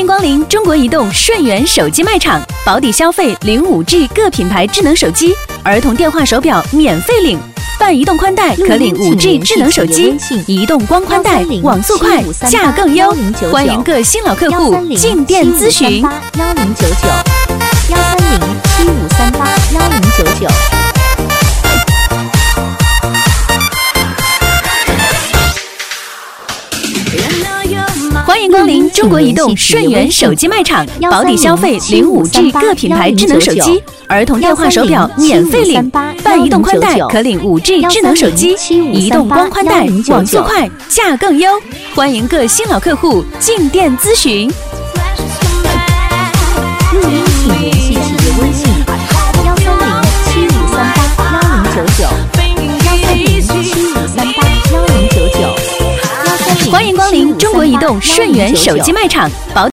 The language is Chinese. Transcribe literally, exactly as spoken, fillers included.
迎光临中国移动顺源手机卖场，保底消费领 五 G 各品牌智能手机，儿童电话手表免费领，办移动宽带可领 五 G 智能手机，移动光宽带网速快，价更优。欢迎各新老客户进店咨询。 幺零九九幺三零七五三八幺零九九。 欢迎光临中国移动顺源手机卖场，保底消费领 五 G 各品牌智能手机，儿童电话手表免费领，办移动宽带可领 五 G 智能手机，移动光宽带网速快，价更优。欢迎各新老客户进店咨询。 录音请联系企业微信幺三零七五三八幺零九九幺三零七五三八幺零九九。 欢迎光临中国移动顺源手机卖场，保